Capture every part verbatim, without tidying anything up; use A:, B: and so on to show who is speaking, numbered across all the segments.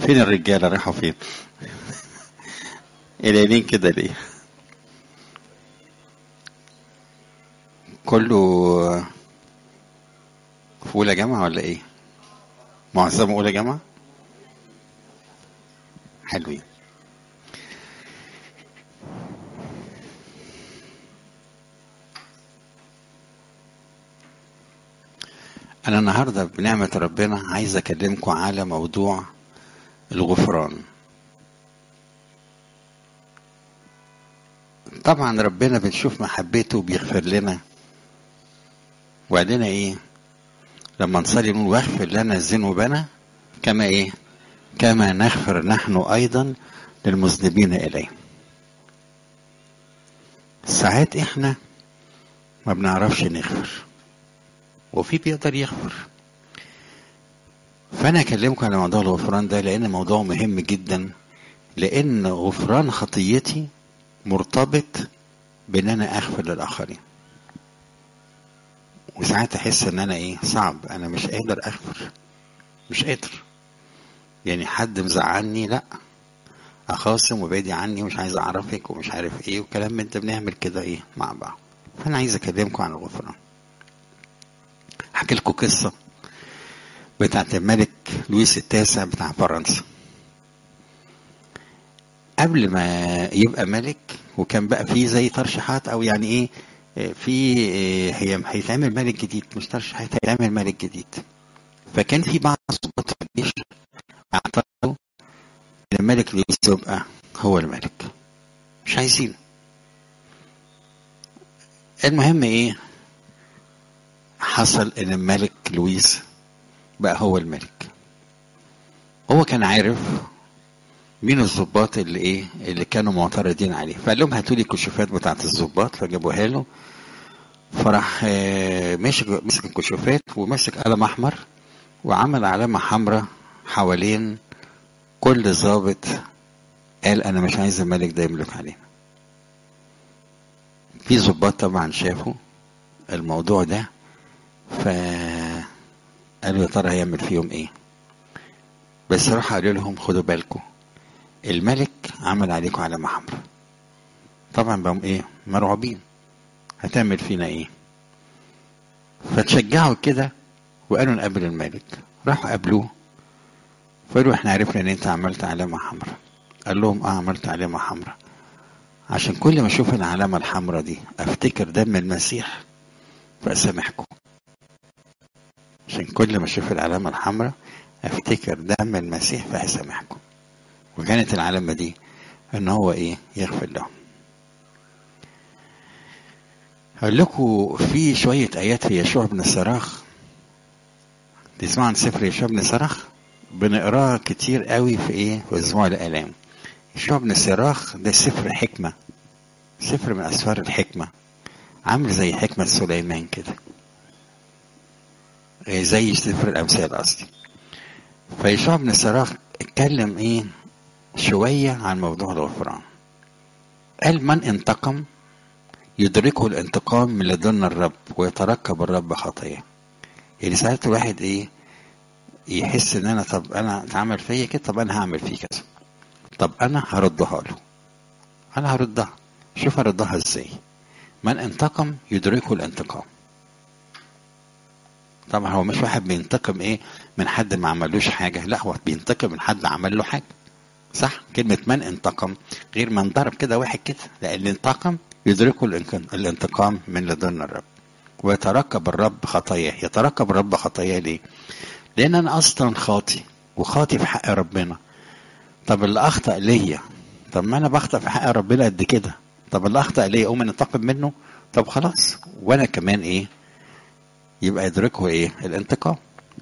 A: فين الرجاله راحوا فين؟ قليلين كده ليه؟ كله في اولى جامعه ولا ايه؟ معظمه اولى جامعه. حلوين. انا النهارده بنعمه ربنا عايز اكلمكم على موضوع الغفران. طبعا ربنا بنشوف محبته بيغفر لنا، وقالنا ايه لما نصلي نقول واغفر لنا ذنوبنا كما ايه كما نغفر نحن ايضا للمذنبين اليه. ساعات احنا ما بنعرفش نغفر وفي بيقدر يغفر. فانا اكلمكم على موضوع الغفران ده لان موضوع مهم جدا، لان غفران خطيتي مرتبط بان انا اغفر للاخرين. وساعات احس ان انا ايه صعب، انا مش قادر اغفر، مش قادر. يعني حد مزعلني لا اخاصم وبعدي عني ومش عايز اعرفك ومش عارف ايه وكلام من ده، بنعمل كده ايه مع بعض. فانا عايز اكلمكم عن الغفران. احكي لكم قصه بتاعت الملك لويس التاسع بتاع فرنسا. قبل ما يبقى ملك وكان بقى فيه زي ترشيحات او يعني ايه في هي هيتعمل ملك جديد، مش ترشيحات، هيتعمل ملك جديد. فكان في بعض الضباط في الجيش اعترضوا ان الملك لويس يبقى هو الملك، مش عايزين. المهم ايه حصل ان الملك لويس بقى هو الملك. هو كان عارف مين الضباط اللي ايه اللي كانوا معترضين عليه، فقال لهم هاتوا لي الكشوفات بتاعت الضباط، فجابوها له. فراح مسك مسك الكشوفات ومسك قلم احمر وعمل علامه حمراء حوالين كل ضابط. قال انا مش عايز الملك ده يملك علينا. في ضباط طبعا شافوا الموضوع ده فقالوا يا ترى هيعمل فيهم ايه. بس راح قالوا لهم خدوا بالكم الملك عمل عليكم علامه حمراء. طبعا بقوا ايه مرعوبين، هتعمل فينا ايه. فتشجعوا كده وقالوا نقابل الملك. راحوا قابلوه فقالوا احنا عرفنا ان انت عملت علامه حمراء. قال لهم اه عملت علامه حمراء عشان كل ما اشوف العلامه الحمراء دي افتكر دم المسيح فاسامحكم. عشان كل ما اشوف العلامه الحمراء افتكر دم المسيح فاسامحكم. وكانت العلامه دي ان هو ايه يغفر لهم. هقول لكم في شويه ايات في يشوع بن الصراخ. تسمعوا عن سفر يشوع بن الصراخ؟ بنقراه كتير قوي في ايه في اسبوع الالام. يشوع بن الصراخ ده سفر حكمه، سفر من اسفار الحكمه، عامل زي حكمه سليمان كده، زي سفر الامثال قصدي. فيشوع بن الصراخ اتكلم ايه شويه عن موضوع الغفران. قال من انتقم يدركه الانتقام من لدن الرب ويتركب الرب خطيه. يعني ساعات الواحد ايه يحس ان انا طب انا اتعمل فيا كده، طب انا هعمل فيه كذا، طب انا هردها له، انا هردها. شوف هردها ازاي. من انتقم يدركه الانتقام. طبعا هو مش واحد بينتقم ايه من حد ما عملوش حاجه، لا هو بينتقم من حد عمل له حاجه، صح؟ كلمه من انتقم غير من ضرب كده واحد كده، لان انتقم يدركه الانتقام من لدن الرب ويتركب الرب خطاياه. يتركب الرب خطاياه ليه؟ لان انا اصلا خاطي وخاطي في حق ربنا. طب اللي اخطأ ليا، طب ما انا بخطأ في حق ربنا قد كده، طب اللي اخطأ ليا اقوم انتقم منه؟ طب خلاص وانا كمان ايه يبقى يدركه ايه الانتقام.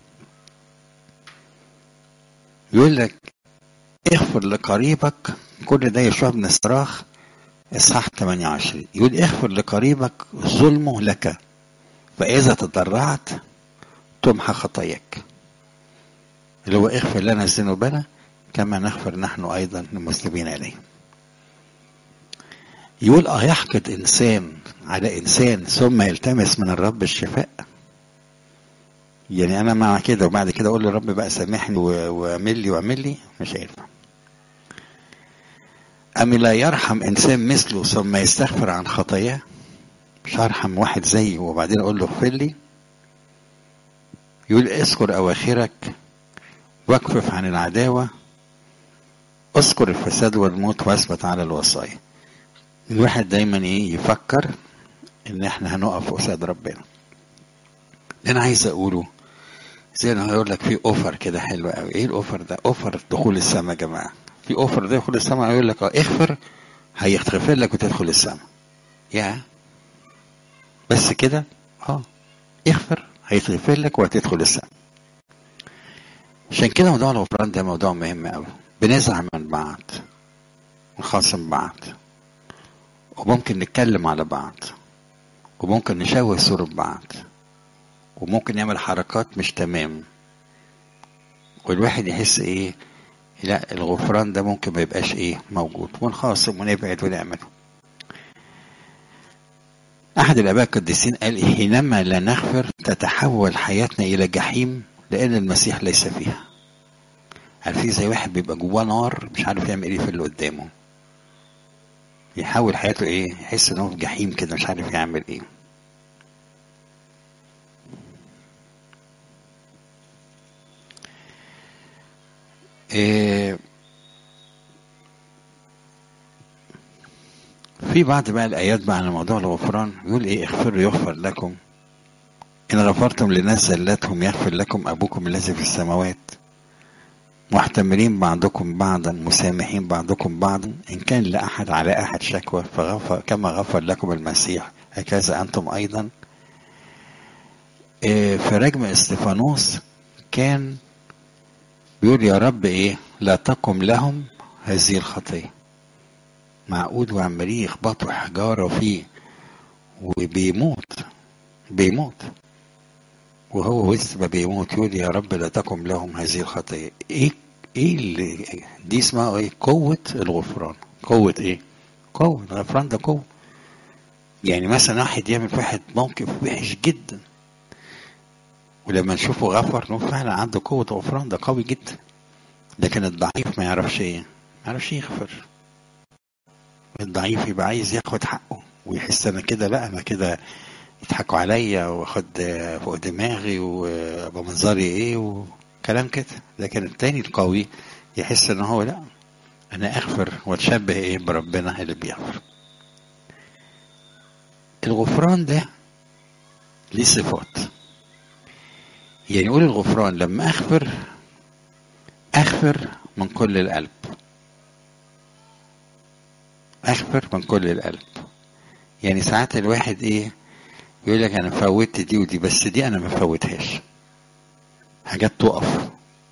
A: يقول لك اغفر لقريبك. كل ده يشوع بن الصراخ اصحاح ثمانية وعشرين. يقول اغفر لقريبك ظلمه لك فاذا تضرعت تمحى خطاياك. اللي هو اغفر لنا ذنوبنا كما نغفر نحن ايضا للمذنبين اليه. يقول اه يحقد انسان على انسان ثم يلتمس من الرب الشفاء. يعني انا مع كده وبعد كده اقول للرب بقى سامحني واعمل لي واعمل لي، مش هينفع. أم لا يرحم إنسان مثله ثم يستغفر عن خطاياه؟ مش هرحم واحد زيي وبعدين أقول له اغفر لي؟ يقول اذكر أواخرك واكفف عن العداوة، اذكر الفساد والموت واثبت على الوصايا. الواحد دايما ايه يفكر ان احنا هنقف قصاد ربنا. انا عايز اقوله زي انا هقول لك في اوفر كده حلو قوي. ايه الاوفر ده؟ اوفر دخول السماء يا جماعه. في اوفر ده دخول السماء، يقول لك اه اغفر هيغفر لك وتدخل السماء. يا بس كده؟ اه اغفر هيتغفر لك وهتدخل السماء. عشان كده موضوع الغفران ده موضوع مهم قوي. بنزعل من بعض ونخاصم بعض وممكن نتكلم على بعض وممكن نشوه صورة بعض وممكن نعمل حركات مش تمام، والواحد يحس ايه؟ لا الغفران ده ممكن ما يبقاش ايه موجود، ونخاصم ونبعد ونعمل. احد الاباء القديسين قال حينما لا نغفر تتحول حياتنا الى جحيم لان المسيح ليس فيها. عارفين زي واحد بيبقى جواه نار مش عارف يعمل ايه في اللي قدامه، يحول حياته ايه؟ يحس انه في جحيم كده مش عارف يعمل ايه. إيه في بعض بقى الآيات بقى على موضوع الغفران يقول ايه؟ اغفروا يغفر لكم، إن غفرتم للناس زلاتهم يغفر لكم أبوكم الذي في السماوات، محتملين بعضكم بعضا مسامحين بعضكم بعضا، إن كان لأحد على أحد شكوى فغفر كما غفر لكم المسيح هكذا أنتم أيضا. إيه في رجم استفانوس كان بيقول يا رب ايه؟ لا تقم لهم هذه الخطية. معقول وعمالين يخبطوا حجارة فيه وبيموت بيموت وهو وسط ما بيموت يقول يا رب لا تقم لهم هذه الخطية. ايه ايه اللي دي اسمها ايه؟ قوة الغفران. قوة ايه؟ قوة الغفران ده قوة. يعني مثلا واحد يعمل في واحد موقف وحش جدا ولما نشوفه غفر نقول فعلا عنده قوة غفران، ده قوي جدا. لكن الضعيف ما يعرفش ايه؟ ما يعرفش يغفر. الضعيف يبقى عايز ياخد حقه ويحس انا كده، لا انا كده يضحكوا عليا واخد فوق دماغي وبمنظري ايه وكلام كده. لكن التاني القوي يحس ان هو لا انا اغفر واتشبه ايه بربنا اللي بيغفر. الغفران ده ليه صفات. يعني يقول الغفران لما اغفر اغفر من كل القلب. اغفر من كل القلب. يعني ساعات الواحد ايه يقول لك انا فوتت دي ودي بس دي انا ما فوتهاش. حاجات تقف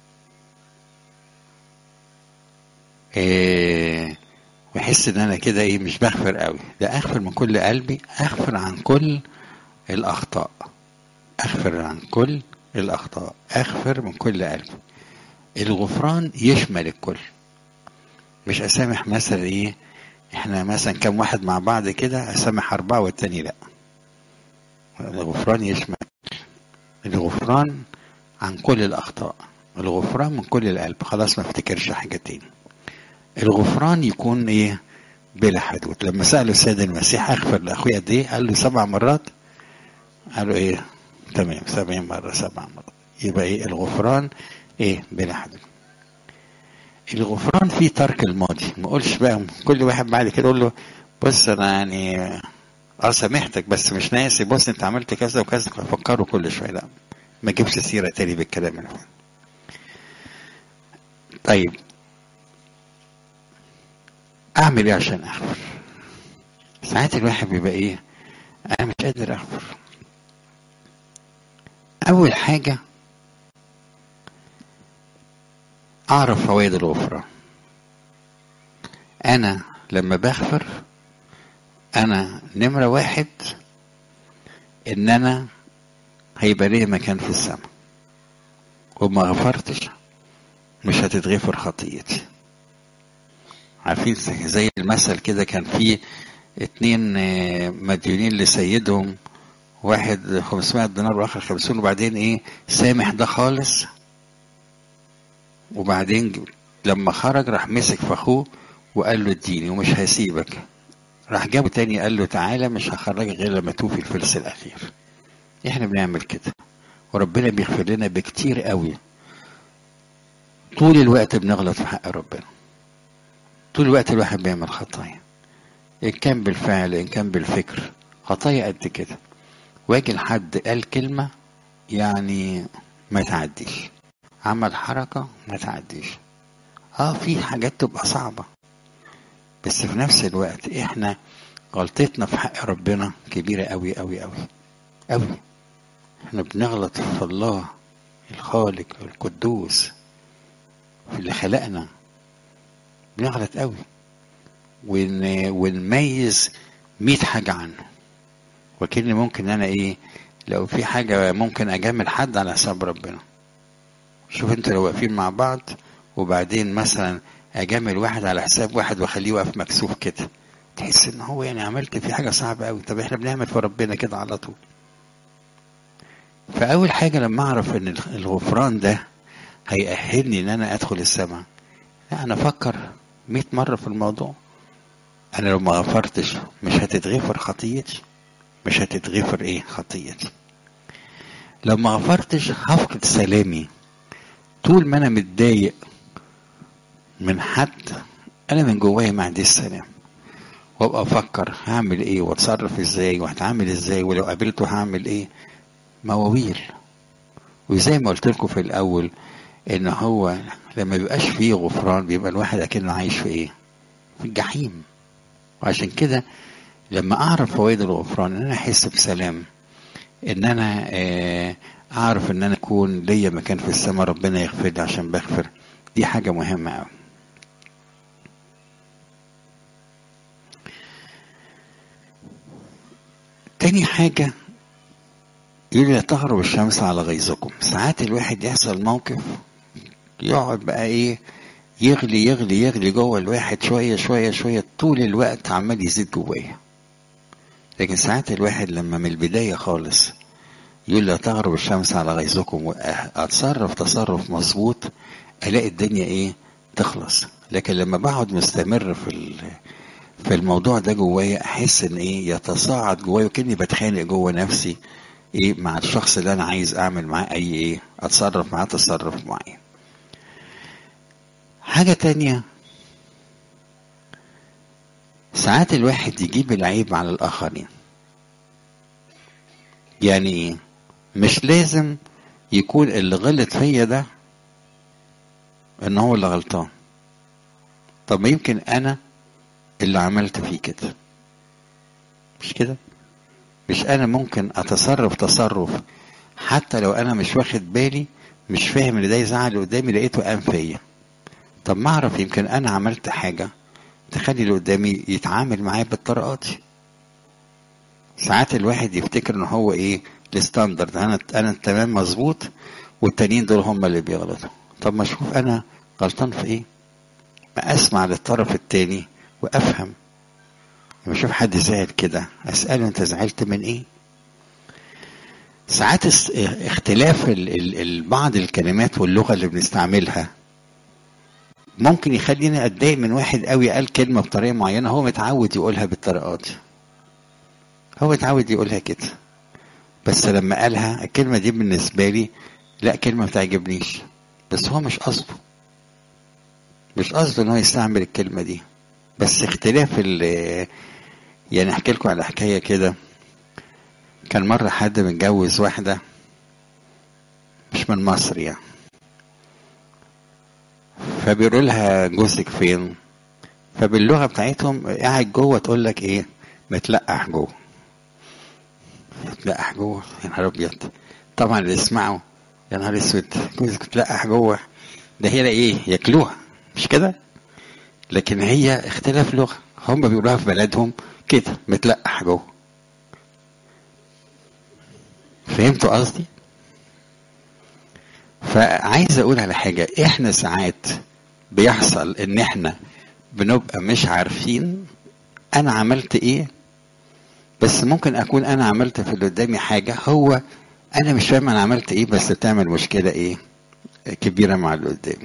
A: إيه ويحس ان انا كده ايه مش بغفر قوي. ده اغفر من كل قلبي، اغفر عن كل الاخطاء. اغفر عن كل الاخطاء اغفر من كل قلبي. الغفران يشمل الكل. مش اسامح مثلا ايه احنا مثلا كم واحد مع بعض كده اسامح اربعة والتاني لا. الغفران يشمل الغفران عن كل الاخطاء. الغفران من كل القلب، خلاص ما افتكرش حاجة تاني. الغفران يكون ايه؟ بلا حدود. لما سألوا السيد المسيح اغفر لاخويا قد ايه؟ قال له سبع مرات. قالوا ايه؟ تمام سبعين مرة سبع مرات. يبقى ايه الغفران؟ ايه؟ بلا حدود. الغفران فيه ترك الماضي. ما اقولش بقى كل واحد بعد كده اقول له بص انا يعني اه سامحتك بس مش ناسي، بص انت عملت كذا وكذا. افكره كل شويه، لا ما اجيبش سيره تاني بالكلام اللي فات. طيب اعمل ايه عشان اغفر؟ ساعات الواحد بيبقى ايه انا مش قادر اغفر. اول حاجه اعرف فوائد الغفران. انا لما بغفر انا نمره واحد ان انا هيبقى ليه مكان في السماء، وما غفرتش مش هتتغفر خطيئتي. عارفين زي المثل كده، كان فيه اتنين مديونين لسيدهم واحد خمسمائة دينار واخر خمسون، وبعدين ايه سامح ده خالص. وبعدين لما خرج راح مسك في اخوه وقال له اديني ومش هسيبك. راح جابه تاني قال له تعالى مش هخرجك غير لما توفي الفلس الاخير. احنا بنعمل كده وربنا بيغفر لنا بكتير قوي. طول الوقت بنغلط في حق ربنا، طول الوقت الواحد بيعمل خطايا، ان كان بالفعل ان كان بالفكر، خطايا قد كده. واجي لحد قال كلمة يعني ما تعديش، عمل حركة ما تعديش. اه في حاجات تبقى صعبة، بس في نفس الوقت احنا غلطتنا في حق ربنا كبيرة قوي قوي قوي قوي. احنا بنغلط في الله الخالق القدوس، في اللي خلقنا بنغلط قوي، ون... ونميز مية حاجة عنه. وكأن ممكن انا ايه لو في حاجة ممكن اجامل حد على حساب ربنا. شوف انت لو واقفين مع بعض وبعدين مثلا اجامل واحد على حساب واحد واخليه واقف مكسوف كده، تحس ان هو يعني عملت في حاجة صعبة قوي. طب احنا بنعمل في ربنا كده على طول. فاول حاجة لما اعرف ان الغفران ده هيأهلني ان انا ادخل السماء، لا انا افكر مئة مرة في الموضوع. انا لو ما غفرتش مش هتتغفر خطيتي، مش هتتغفر ايه خطيتي. لو ما غفرتش هفقد سلامي. طول ما انا متضايق من حد انا من جوايا ما عنديش سلام، وابقى افكر هعمل ايه واتصرف ازاي وهتعامل ازاي ولو قابلته هعمل ايه. مواويل. وزي ما قلت لكم في الاول ان هو لما بيبقاش فيه غفران بيبقى الواحد اكنه عايش في ايه في الجحيم. وعشان كده لما اعرف فوائد الغفران ان انا احس بسلام، ان انا اعرف ان انا اكون ليا مكان في السماء، ربنا يغفر لي عشان بغفر، دي حاجة مهمة قوي. تاني حاجة يقول لا تغرب الشمس على غيظكم. ساعات الواحد يحصل موقف يقعد بقى ايه يغلي يغلي يغلي جوه الواحد شوية شوية شوية، طول الوقت عمال يزيد جوايا. لكن ساعات الواحد لما من البداية خالص يقول لا تغرب الشمس على غيظكم واتصرف تصرف مظبوط، الاقي الدنيا ايه تخلص. لكن لما بقعد مستمر في في الموضوع ده جوايا احس ان ايه يتصاعد جوايا، وكاني بتخانق جوه نفسي ايه مع الشخص اللي انا عايز اعمل معاه اي ايه اتصرف معاه تصرف معين. حاجة تانية، ساعات الواحد يجيب العيب على الاخرين. يعني ايه؟ مش لازم يكون اللي غلط فيا ده ان هو اللي غلطان. طب ما يمكن انا اللي عملت فيه كده، مش كده؟ مش انا ممكن اتصرف تصرف حتى لو انا مش واخد بالي، مش فاهم ان ده يزعل اللي قدامي لقيته قام فيا. طب ما اعرف يمكن انا عملت حاجة تخلي اللي قدامي يتعامل معايا بالطريقة دي. ساعات الواحد يفتكر ان هو ايه الستاندرد، انا انا تمام مظبوط والتانيين دول هم اللي بيغلطوا. طب ما اشوف انا غلطان في ايه، ما اسمع للطرف التاني وافهم. لما اشوف حد زعل كده اساله انت زعلت من ايه. ساعات اختلاف ال ال ال بعض الكلمات واللغه اللي بنستعملها ممكن يخليني اتضايق من واحد قوي قال كلمه بطريقه معينه هو متعود يقولها بالطريقه دي، هو متعود يقولها كده، بس لما قالها الكلمه دي بالنسبه لي لا كلمه ما تعجبنيش، بس هو مش قصده، مش قصده ان هو يستعمل الكلمه دي. بس اختلاف ال يعني احكي لكم على حكايه كده. كان مره حد متجوز واحده مش من مصر يعني، فبيقول لها جوزك فين؟ فباللغه بتاعتهم قاعد جوه تقول لك ايه متلقح جوه. متلقح جوه يا نهار ابيض. طبعا اللي يسمعوا يا نهار اسود جوزك متلقح جوه، ده هي ايه ياكلوها مش كده؟ لكن هي اختلاف لغه، هم بيقولوها في بلدهم كده متلقح جوه. فهمتوا قصدي؟ فعايز اقول على حاجه، احنا ساعات بيحصل ان احنا بنبقى مش عارفين انا عملت ايه، بس ممكن اكون انا عملت في اللي قدامي حاجه هو انا مش فاهم انا عملت ايه، بس بتعمل مشكله ايه كبيره مع اللي قدامي.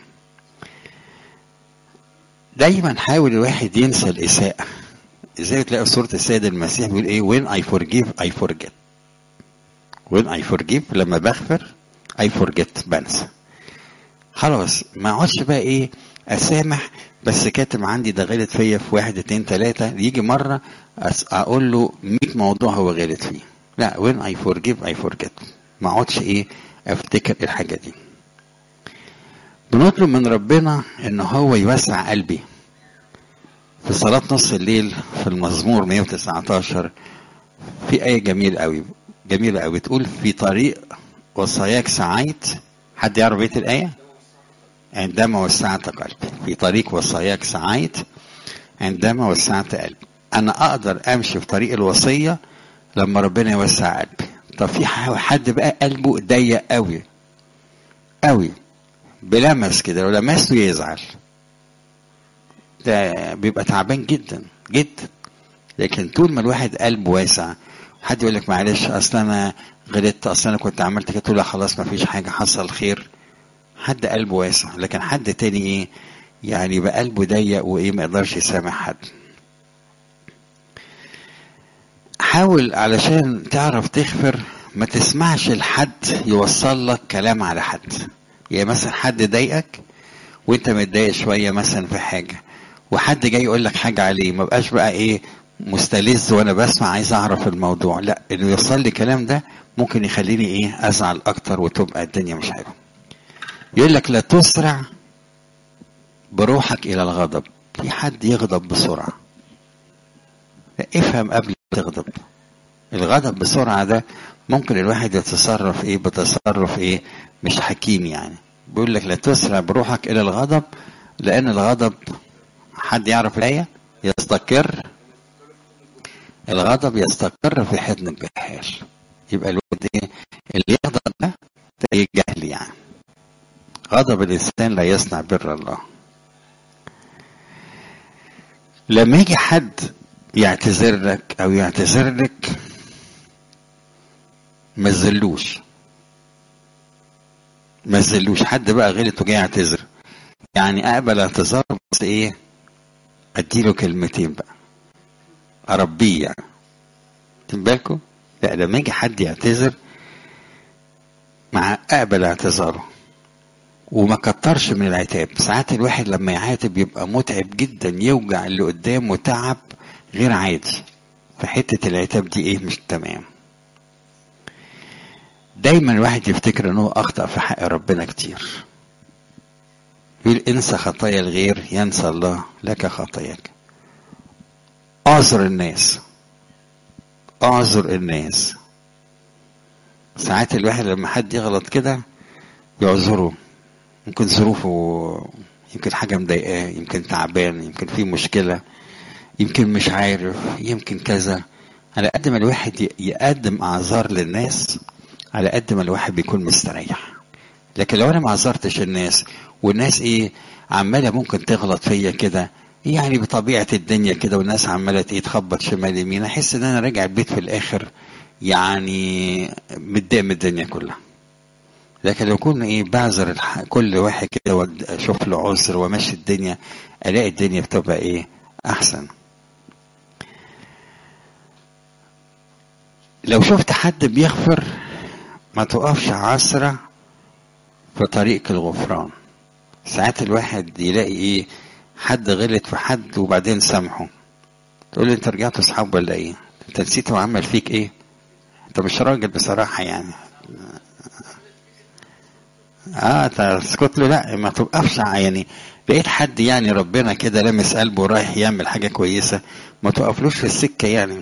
A: دايما حاول الواحد ينسى الاساءه. ازاي تلاقي صوره السيد المسيح بيقول ايه؟ when I forgive I forget. when I forgive لما بغفر I forget بنسى. خلاص ما اقعدش بقى ايه اسامح بس كاتم عندي ده غلط فيا في واحد اتنين تلاته، يجي مره اقول له مية موضوع هو غلط فيه. لا when I forgive I forget. ما اقعدش ايه افتكر الحاجه دي. بنطلب من ربنا ان هو يوسع قلبي. في صلاة نص الليل في المزمور مية وتسعتاشر في آية جميلة قوي جميلة قوي تقول في طريق وصاياك سعيت. حد يعرف بيت الآية؟ عندما وسعت قلبي. في طريق وصاياك سعيت عندما وسعت قلبي. أنا أقدر أمشي في طريق الوصية لما ربنا يوسع قلبي. طب في حد بقى قلبه ضيق قوي قوي بلمس كده، لو لمسه يزعل، ده بيبقى تعبان جدا جدا. لكن طول ما الواحد قلبه واسع، حد يقول لك معلش اصل انا غلطت، اصل انا كنت عملت كده، تقول لا خلاص ما فيش حاجه، حصل خير. حد قلبه واسع. لكن حد تاني ايه يعني يبقى قلبه ضيق وايه ما يقدرش يسامح حد. حاول علشان تعرف تغفر ما تسمعش لحد يوصل لك كلام على حد. يعني مثلا حد ضايقك وانت متضايق شويه مثلا في حاجه، وحد جاي يقول لك حاجه عليه، ما بقاش بقى ايه مستلذ وانا بسمع عايز اعرف الموضوع. لا، اللي يوصل لي كلام ده ممكن يخليني ايه ازعل اكتر وتبقى الدنيا مش حلوه. يقول لك لا تسرع بروحك الى الغضب. في حد يغضب بسرعه، لا افهم قبل ما تغضب. الغضب بسرعه ده ممكن الواحد يتصرف ايه بتصرف ايه مش حكيم يعني. بيقول لك لا تسرع بروحك الى الغضب، لان الغضب حد يعرف الايه يستقر. الغضب يستقر في حضن الجهال. يبقى الواد ايه اللي يغضب ده ده جهل يعني. غضب الانسان لا يصنع بر الله. لما يجي حد يعتذر لك او يعتذر لك ما تذلوش ما تذلوش. حد بقى غلط وجاي يعتذر يعني اقبل اعتذار، بس ايه اديله كلمتين بقى اربيه يعني. خدين بالكم؟ لا لما يجي حد يعتذر مع اقبل اعتذاره وما كترش من العتاب. ساعات الواحد لما يعاتب يبقى متعب جدا، يوجع اللي قدامه تعب غير عادي. فحته العتاب دي ايه مش تمام. دايما الواحد يفتكر انه اخطأ في حق ربنا كتير. يقول انسى خطايا الغير ينسى الله لك خطاياك. اعذر الناس اعذر الناس. ساعات الواحد لما حد يغلط كده يعذره، يمكن ظروفه، يمكن حاجة مضايقاه، يمكن تعبان، يمكن في مشكلة، يمكن مش عارف، يمكن كذا. على قد ما الواحد يقدم اعذار للناس على قد ما الواحد بيكون مستريح. لكن لو انا ما عذرتش الناس والناس ايه عماله ممكن تغلط فيا كده يعني بطبيعه الدنيا كده، والناس عماله ايه تخبط شمال يمين، احس ان انا راجع البيت في الاخر يعني متضايق من الدنيا كلها. لكن لو كنا ايه بعذر الح... كل واحد كده واشوف له عذر وماشي الدنيا، الاقي الدنيا بتبقى ايه احسن. لو شفت حد بيغفر ما تقفش عسرة في طريق الغفران. ساعات الواحد يلاقي ايه حد غلط في حد وبعدين سامحه، تقول له انت رجعت اصحاب ولا ايه؟ انت نسيت هو عمل فيك ايه؟ انت مش راجل بصراحة يعني. اه تسكت له؟ لا ما تبقفش يعني. لقيت حد يعني ربنا كده لمس قلبه رايح يعمل حاجة كويسة ما توقفلوش في السكة يعني.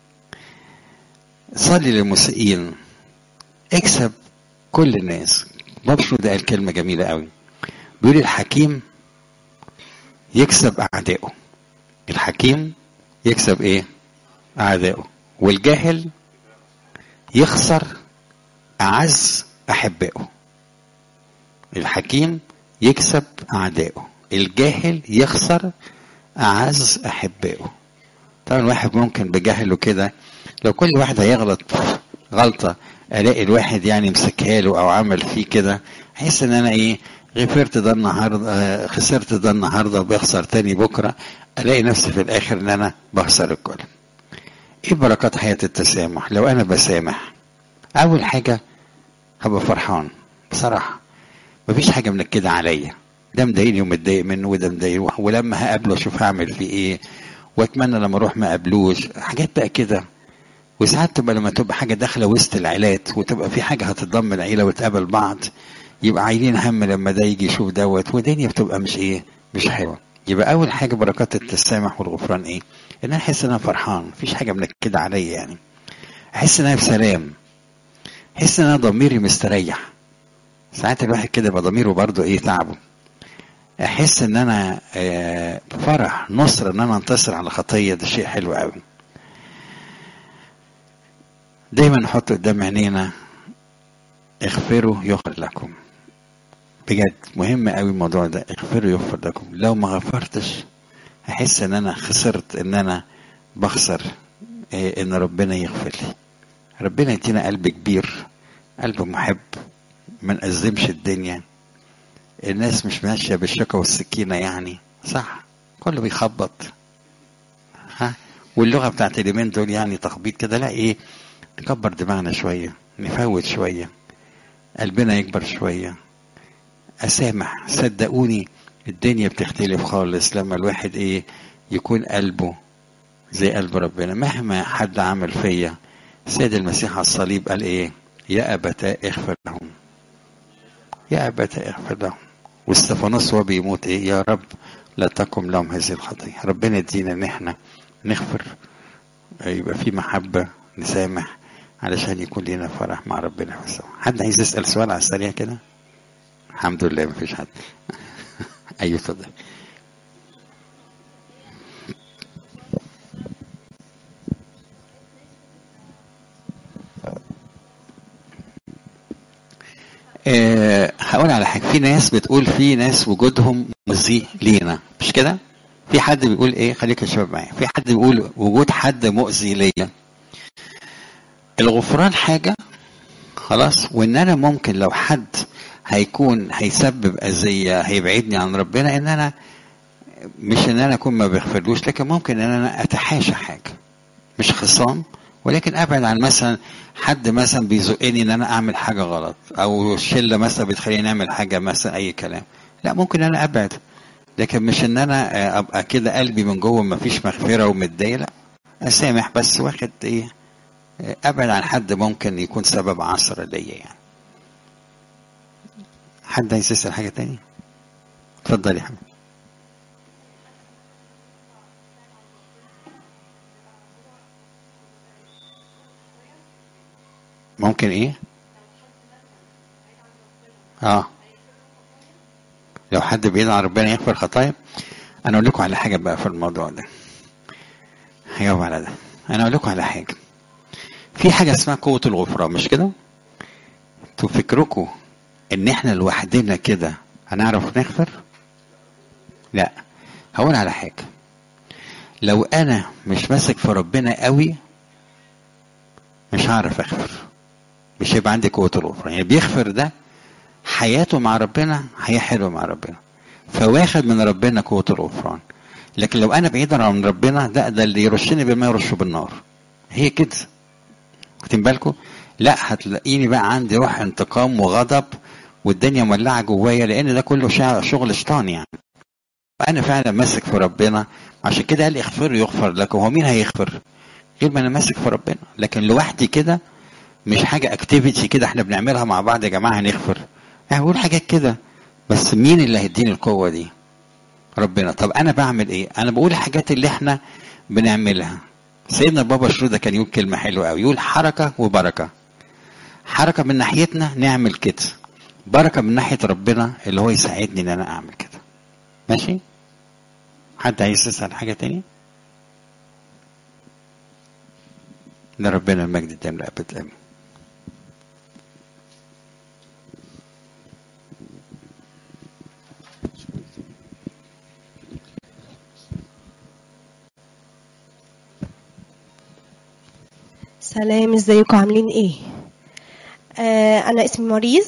A: صلي للمسيئين اكسب كل الناس. باب شنودة قال كلمة جميلة قوي، بيقول الحكيم يكسب أعدائه. الحكيم يكسب ايه أعدائه، والجاهل يخسر أعز أحبائه. الحكيم يكسب أعدائه، الجاهل يخسر أعز أحبائه. طبعا الواحد ممكن بجهله كده لو كل واحد هيغلط غلطة الاقي الواحد يعني مسكها له او عمل فيه كده، احس ان انا ايه، غفرت ده النهارده خسرت ده النهارده وبيخسر تاني بكره، الاقي نفسي في الاخر ان انا بخسر الكل. ايه بركات حياة التسامح؟ لو انا بسامح اول حاجة هبقى فرحان بصراحة، مفيش حاجة منكدة عليا، ده مضايقني ومتضايق منه وده مضايقني، ولما هقابله اشوف هعمل فيه ايه، واتمنى لما اروح ما اقابلوش، حاجات بقى كده. وساعات تبقى لما تبقى حاجة داخلة وسط العيلات وتبقى في حاجة هتتضم العيلة وتقابل بعض، يبقى عايلين هم لما ده يجي يشوف دوت، والدنيا بتبقى مش ايه، مش حلوة. يبقى أول حاجة بركات التسامح والغفران ايه؟ إن أنا أحس إن أنا فرحان، مفيش حاجة منكدة عليا يعني. أحس إن أنا بسلام، أحس إن أنا ضميري مستريح. ساعات الواحد كده يبقى ضميره برضه ايه، تعبه. أحس إن أنا آه فرح نصر إن أنا أنتصر على خطية، ده شيء حلو قوي. دايما نحط قدام عينينا اغفروا يغفر لكم. بجد مهم قوي الموضوع ده، اغفروا يغفر لكم. لو ما غفرتش احس ان انا خسرت، ان انا بخسر إيه، ان ربنا يغفر لي. ربنا يدينا قلب كبير، قلب محب، ما نأزمش الدنيا. الناس مش ماشيه بالشوكه والسكينه يعني، صح، كله بيخبط. ها، واللغه بتاعت اليومين دول يعني تخبيط كده، لا ايه، نكبر دماغنا شويه، نفوت شويه، قلبنا يكبر شويه، اسامح. صدقوني الدنيا بتختلف خالص لما الواحد ايه، يكون قلبه زي قلب ربنا. مهما حد عمل فيا، سيد المسيح على الصليب قال ايه؟ يا ابتاه اغفر لهم، يا ابتاه اغفر لهم. واستفانوس وهو بيموت ايه؟ يا رب لا تقم لهم هذه الخطيه. ربنا يدينا ان احنا نغفر، يبقى في محبه، نسامح، علشان يكون لنا فرح مع ربنا في السماء. حد عايز يسال سؤال على السريع كده؟ الحمد لله مفيش حد. ايوه اتفضل. أه هقول على حاجه، في ناس بتقول في ناس وجودهم مؤذي لينا، مش كده؟ في حد بيقول ايه، خليك يا شباب معايا، في حد بيقول وجود حد مؤذي ليا. الغفران حاجه خلاص، وان انا ممكن لو حد هيكون هيسبب اذيه هيبعدني عن ربنا، ان انا مش ان انا اكون ما بغفرلوش، لكن ممكن ان انا اتحاشى حاجه، مش خصام، ولكن ابعد عن مثلا حد مثلا بيزقني ان انا اعمل حاجه غلط، او شله مثلا بتخليني نعمل حاجه مثلا اي كلام، لا ممكن انا ابعد. لكن مش ان انا ابقى كده قلبي من جوه ما فيش مغفره ومتضايق، لا، اسامح بس واخد ايه، ابعد عن حد ممكن يكون سبب عثره ليا يعني. حد عايز يسال حاجه تاني؟ اتفضل يا حبيبي. ممكن ايه؟ اه، لو حد بعيد عن ربنا يغفر خطايا. انا اقول لكم على حاجه بقى في الموضوع ده، هجاوب على ده. انا اقول لكم على حاجه، في حاجه اسمها قوه الغفران، مش كده؟ تفكركم ان احنا لوحدنا كده هنعرف نغفر؟ لا. هقول على حاجه، لو انا مش ماسك في ربنا قوي مش هعرف اغفر، مش هيبقى عندي قوه الغفران. يعني بيغفر ده حياته مع ربنا حياه حلوه مع ربنا، فواخد من ربنا قوه الغفران. لكن لو انا بعيد عن ربنا، ده ده اللي يرشني بالماء يرشه بالنار، هي كده. واخدين بالكم؟ لا، هتلاقيني بقى عندي روح انتقام وغضب والدنيا مولعه جوايا، لان ده كله شغل شيطان يعني. انا فعلا ماسك في ربنا، عشان كده قال اغفروا يغفر لكم. هو مين هيغفر غير ما انا ماسك في ربنا؟ لكن لوحدي كده مش حاجه اكتيفيتي كده احنا بنعملها مع بعض يا جماعه هنغفر، يعني بقول حاجات كده، بس مين اللي هيديني القوه دي؟ ربنا. طب انا بعمل ايه؟ انا بقول الحاجات اللي احنا بنعملها. سيدنا بابا شنودة كان يقول كلمه حلوه قوي، يقول حركه وبركه. حركه من ناحيتنا نعمل كده، بركه من ناحيه ربنا اللي هو يساعدني ان انا اعمل كده. ماشي؟ حد عايز يسال حاجه تاني؟ لربنا المجد الدائم للابد امين.
B: سلام، ازيكم عاملين ايه؟ آه انا اسمي مريض